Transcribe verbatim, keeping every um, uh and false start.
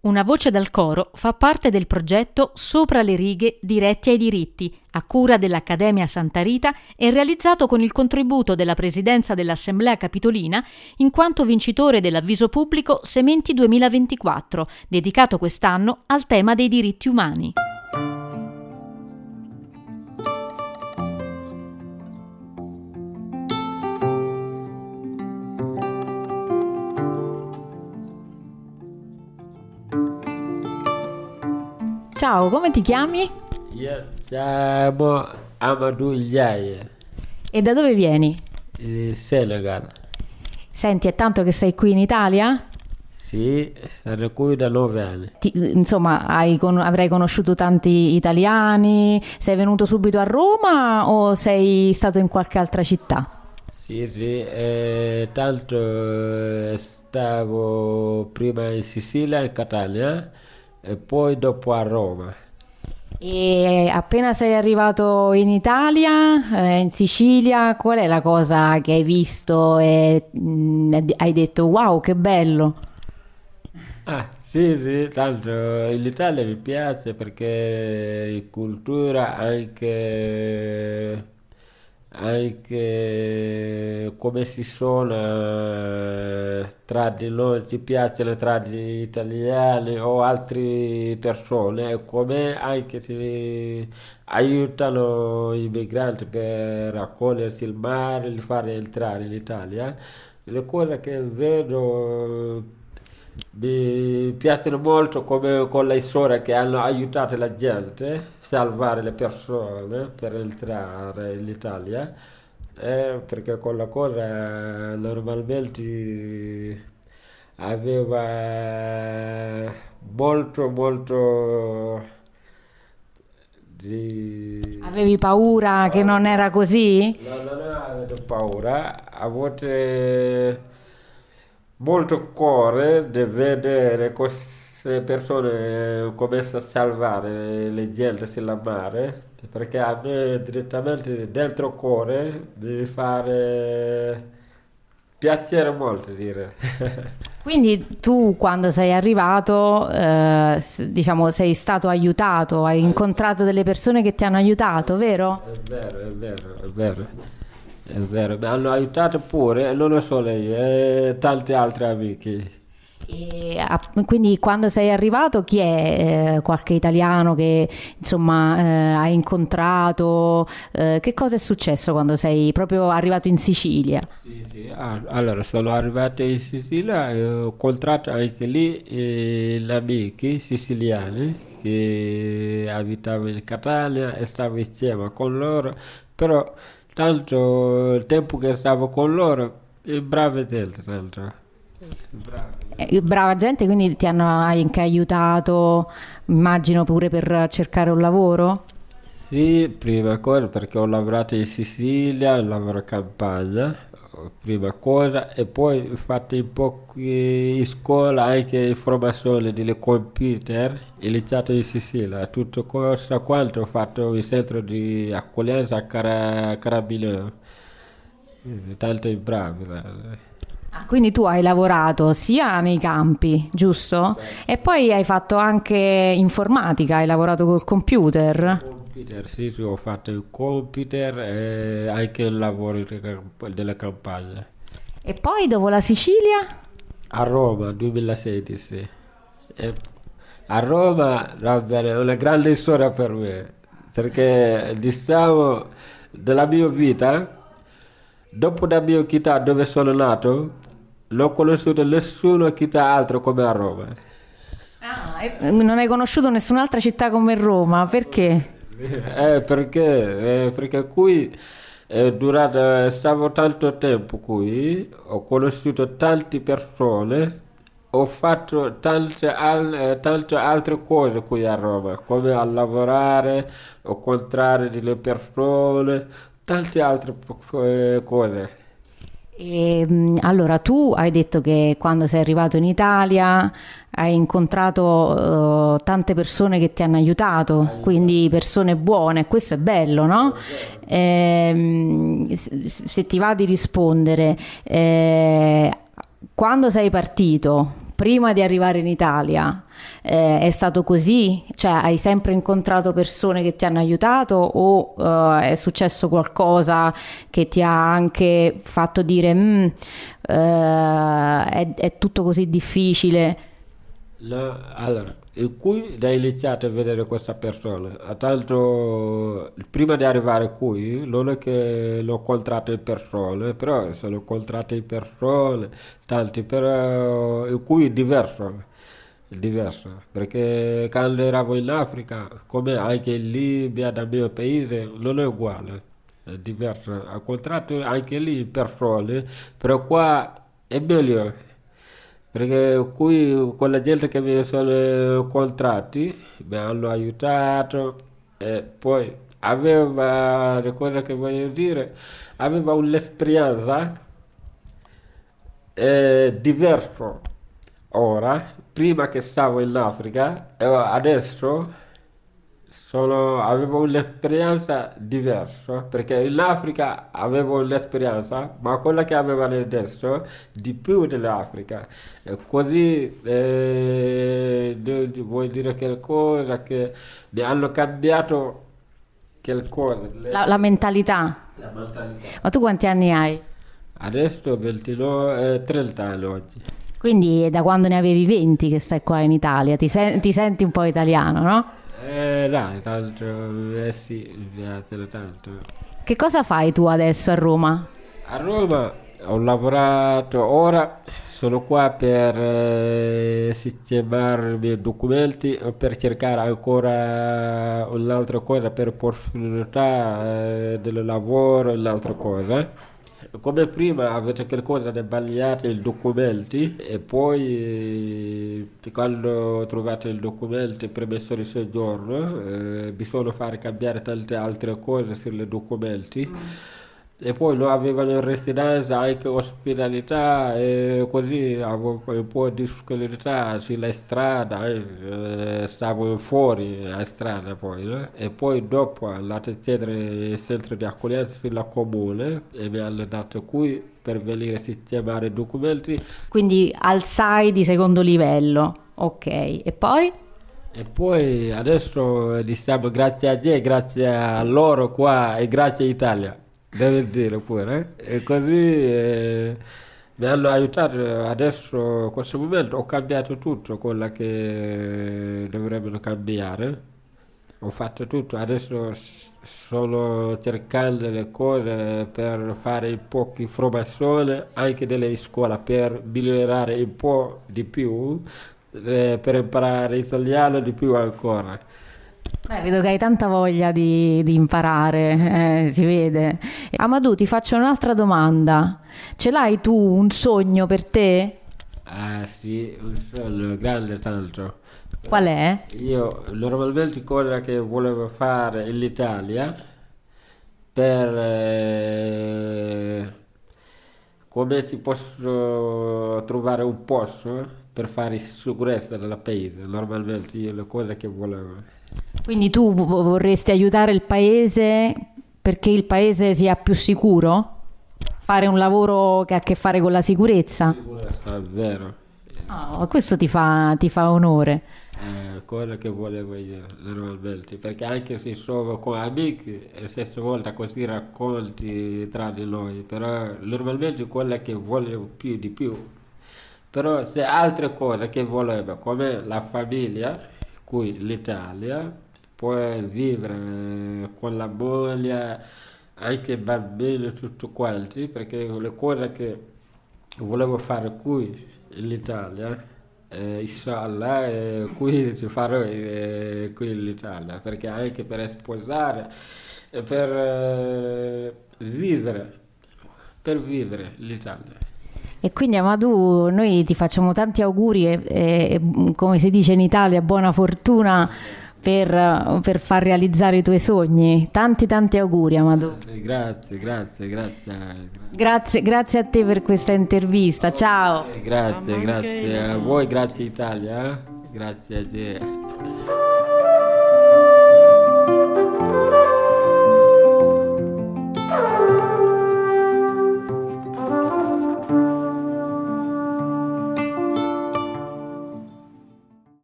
Una voce dal coro fa parte del progetto Sopra le righe diretti ai diritti, a cura dell'Accademia Santa Rita e realizzato con il contributo della Presidenza dell'Assemblea Capitolina in quanto vincitore dell'avviso pubblico Sementi duemilaventiquattro, dedicato quest'anno al tema dei diritti umani. Ciao, come ti chiami? Io chiamo Amadou Ndiaye. E da dove vieni? Il Senegal. Senti, è tanto che sei qui in Italia? Sì, sono qui da nove anni. Ti, insomma, hai con, avrai conosciuto tanti italiani. Sei venuto subito a Roma o sei stato in qualche altra città? Sì, sì, eh, tanto eh, stavo prima in Sicilia, in Catania, e poi dopo a Roma. E appena sei arrivato in Italia, eh, in Sicilia, qual è la cosa che hai visto e mh, hai detto wow, che bello? Ah, sì, sì, tanto l'Italia mi piace perché in cultura anche, anche come si suona tra di noi, ci piacciono tra gli italiani o altre persone, e come anche si aiutano i migranti per accogliersi il mare, li fare entrare in Italia. Le cose che vedo mi piacciono molto, come con le sorelle che hanno aiutato la gente a salvare le persone per entrare in Italia, eh, perché con la cosa normalmente aveva molto molto di... Avevi paura che non era così? No, non avevo paura, a volte molto cuore di vedere queste persone come a salvare le gente sulla mare, perché a me direttamente dentro cuore mi fare piacere molto dire. Quindi tu quando sei arrivato, eh, s- diciamo, sei stato aiutato, hai incontrato delle persone che ti hanno aiutato, vero? È vero, è vero, è vero. È vero, mi hanno aiutato pure, non solo io, e tanti altri amici. E, a- quindi quando sei arrivato, chi è eh, qualche italiano che insomma eh, hai incontrato? Eh, che cosa è successo quando sei proprio arrivato in Sicilia? Sì, sì. Ah, allora, sono arrivato in Sicilia e ho incontrato anche lì eh, gli amici siciliani che abitavano in Catania e stavo insieme con loro, però tanto il tempo che stavo con loro, è brava gente, tanto. Brava. Eh, brava gente, quindi ti hanno anche aiutato, immagino pure per cercare un lavoro? Sì, prima cosa perché ho lavorato in Sicilia, lavoro a campagna, prima cosa, e poi ho fatto un po' qui in scuola anche informazione delle computer, iniziato in Sicilia, tutto cosa quanto ho fatto in centro di accoglienza a Cara- Carabinieri, Eh, tanto è bravo. eh. Ah, quindi tu hai lavorato sia nei campi, giusto? E poi hai fatto anche informatica, hai lavorato col computer. Computer, sì, sì, ho fatto il computer e anche il lavoro di camp- della campagna. E poi dopo la Sicilia? A Roma, duemilasedici. E a Roma, va bene, è una grande storia per me, perché diciamo della mia vita, dopo la mia città dove sono nato, non ho conosciuto nessuno città altro come a Roma. Ah, e non hai conosciuto nessun'altra città come Roma, perché? Eh, perché? Eh, perché qui eh, durante, stavo tanto tempo qui, ho conosciuto tante persone, ho fatto tante, al- eh, tante altre cose qui a Roma, come a lavorare, ho incontrato delle persone, tante altre eh, cose. E, mh, allora, tu hai detto che quando sei arrivato in Italia hai incontrato eh, tante persone che ti hanno aiutato, quindi persone buone, questo è bello, no? Ehm, s- se ti va di rispondere, eh, quando sei partito, prima di arrivare in Italia eh, è stato così? Cioè hai sempre incontrato persone che ti hanno aiutato o eh, è successo qualcosa che ti ha anche fatto dire mm, eh, è, è tutto così difficile? No, allora, in cui hai iniziato a vedere questa persona, tanto prima di arrivare qui non è che l'ho incontrato in persona, però sono incontrato in persone, tanti, però in cui è diverso, è diverso, perché quando eravamo in Africa, come anche in Libia, dal mio paese, non è uguale, è diverso, ho incontrato anche lì in persone, però qua è meglio. Perché qui con la gente che mi sono incontrati mi hanno aiutato e poi aveva, le cose che voglio dire, aveva un'esperienza eh, diversa ora, prima che stavo in Africa e adesso sono, avevo un'esperienza diversa, perché in Africa avevo un'esperienza, ma quella che avevano adesso di più dell'Africa. E così eh, de- de- vuoi dire qualcosa che mi hanno cambiato qualcosa. La, la mentalità. La mentalità. Ma tu quanti anni hai? Adesso ventinove, eh, trenta anni oggi. Quindi è da quando ne avevi venti che stai qua in Italia, ti, sen- ti senti un po' italiano, no? Eh, dai, tanto, eh sì, mi piace tanto. Che cosa fai tu adesso a Roma? A Roma ho lavorato, ora sono qua per eh, sistemare i miei documenti o per cercare ancora un'altra cosa per possibilità eh, del lavoro, un'altra cosa. Come prima avete qualcosa di sbagliato i documenti e poi eh, quando trovate il documento permesso di soggiorno eh, bisogna fare cambiare tante altre cose sui documenti e poi lo avevano residenza anche ospitalità e così avevo un po' di difficoltà sulla strada, eh, stavo fuori a strada poi, no? E poi dopo andato a chiedere il centro di accoglienza sulla comune e mi hanno dato qui per venire a sistemare i documenti. Quindi alzai di secondo livello, ok, e poi? E poi adesso diciamo grazie a te, grazie a loro qua e grazie all'Italia. Devo dire pure, eh? E così eh, mi hanno aiutato. Adesso in questo momento ho cambiato tutto quello che dovrebbero cambiare. Ho fatto tutto, adesso s- sto cercando le cose per fare un po' di formazione anche delle scuole per migliorare un po' di più, eh, per imparare italiano di più ancora. Beh, vedo che hai tanta voglia di, di imparare, eh, si vede. Amadou, ti faccio un'altra domanda. Ce l'hai tu un sogno per te? Ah sì, un sogno grande tanto. Qual è? Io normalmente cosa che volevo fare in Italia per eh, come ci posso trovare un posto per fare sicurezza nel paese, normalmente io le cose che volevo. Quindi tu vo- vorresti aiutare il paese perché il paese sia più sicuro? Fare un lavoro che ha a che fare con la sicurezza? Sicurezza, è vero. Ah, questo ti fa, ti fa onore. È quello che volevo io normalmente, perché anche se sono con amici, e stessa volta così racconti tra di noi, però normalmente quello che volevo più di più. Però se altre cose che volevo, come la famiglia, qui l'Italia, poi vivere con la moglie, anche i bambini, tutti quanti, perché le cose che volevo fare qui in Italia, eh, inshallah, eh, qui ci farò eh, qui in Italia, perché anche per sposare e per eh, vivere, per vivere l'Italia. E quindi Amadou, noi ti facciamo tanti auguri e, e, come si dice in Italia, buona fortuna per, per far realizzare i tuoi sogni. Tanti tanti auguri Amadou. Grazie, grazie, grazie. Grazie, grazie a te per questa intervista. Ciao. Grazie, grazie a voi, grazie Italia, eh? Grazie a te.